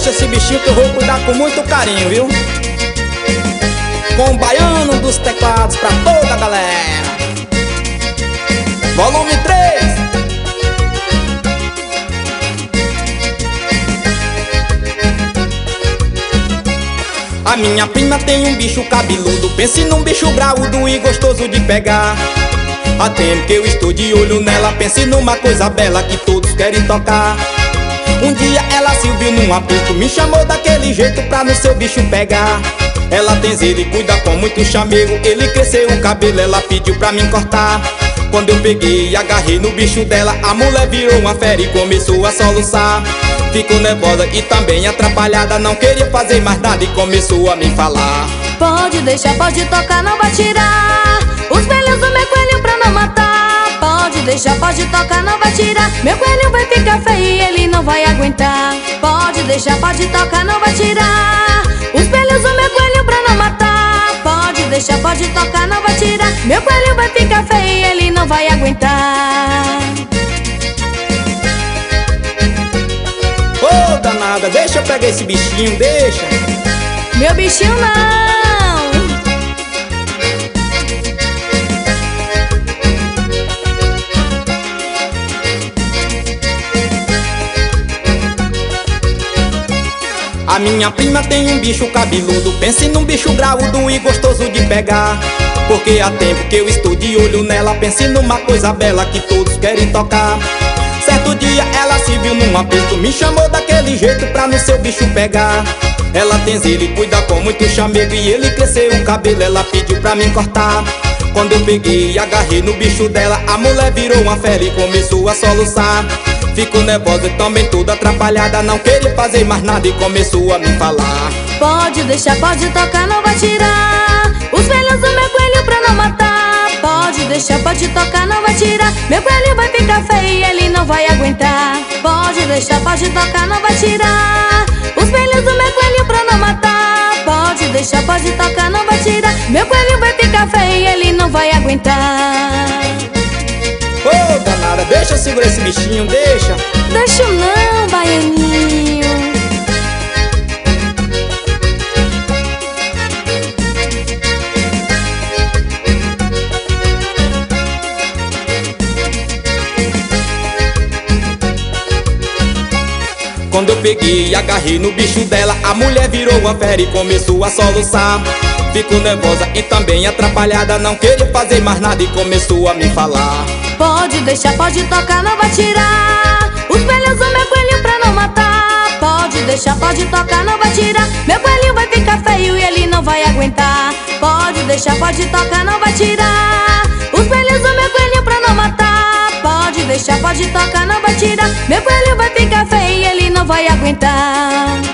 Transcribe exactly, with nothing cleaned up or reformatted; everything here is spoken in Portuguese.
deixa esse bichinho que eu vou cuidar com muito carinho, viu? Com o baiano dos teclados pra toda a galera. Volume três. A minha prima tem um bicho cabeludo, pense num bicho graúdo e gostoso de pegar. Há tempo que eu estou de olho nela, pense numa coisa bela que todos querem tocar. Um dia ela se viu num apito, me chamou daquele jeito pra no seu bicho pegar. Ela tem zelo e cuida com muito chamego, ele cresceu o cabelo, ela pediu pra mim cortar. Quando eu peguei e agarrei no bicho dela, a mulher virou uma fera e começou a soluçar. Ficou nervosa e também atrapalhada, não queria fazer mais nada e começou a me falar: pode deixar, pode tocar, não vai tirar os pelos do meu coelho pra não matar. Pode deixar, pode tocar, não vai tirar, meu coelho vai ficar feio e ele não vai aguentar. Pode deixar, pode tocar, não vai tirar os pelos do meu coelho pra não matar. Pode deixar, pode tocar, não vai tirar, meu coelho vai ficar feio e ele não vai aguentar. Ô oh, danada, deixa eu pegar esse bichinho, deixa. Meu bichinho não. A minha prima tem um bicho cabeludo, pense num bicho graúdo e gostoso de pegar. Porque há tempo que eu estou de olho nela, pense numa coisa bela que todos querem tocar. Certo dia ela se viu num apito, me chamou daquele jeito pra no seu bicho pegar. Ela tem zelo e cuida com muito chamego e ele cresceu o cabelo, ela pediu pra mim cortar. Quando eu peguei e agarrei no bicho dela, a mulher virou uma fera e começou a soluçar. Ficou nervosa e também toda atrapalhada, não queria fazer mais nada e começou a me falar: pode deixar, pode tocar, não vai tirar os pelos do meu coelho pra não matar. Pode deixar, pode tocar, não vai tirar, meu coelho vai ficar feio e ele não vai aguentar. Pode deixar, pode tocar, não vai tirar os pelos do meu coelho pra não matar. Pode deixar, pode tocar, não vai tirar, meu coelho vai ficar feio e ele não vai aguentar. Ô oh, danada, deixa eu segurar esse bichinho, deixa. Deixa não, baianinho. Quando eu peguei e agarrei no bicho dela, a mulher virou uma fera e começou a soluçar. Ficou nervosa e também atrapalhada, não queria fazer mais nada e começou a me falar: pode deixar, pode tocar, não vai tirar os pelos do meu coelho pra não matar. Pode deixar, pode tocar, não vai tirar, meu coelho vai ficar feio e ele não vai aguentar. Pode deixar, pode tocar, não vai tirar os pelos do meu coelho pra não matar. Pode deixar, pode tocar, não vai tirar, meu coelho vai ficar feio e ele não vai aguentar.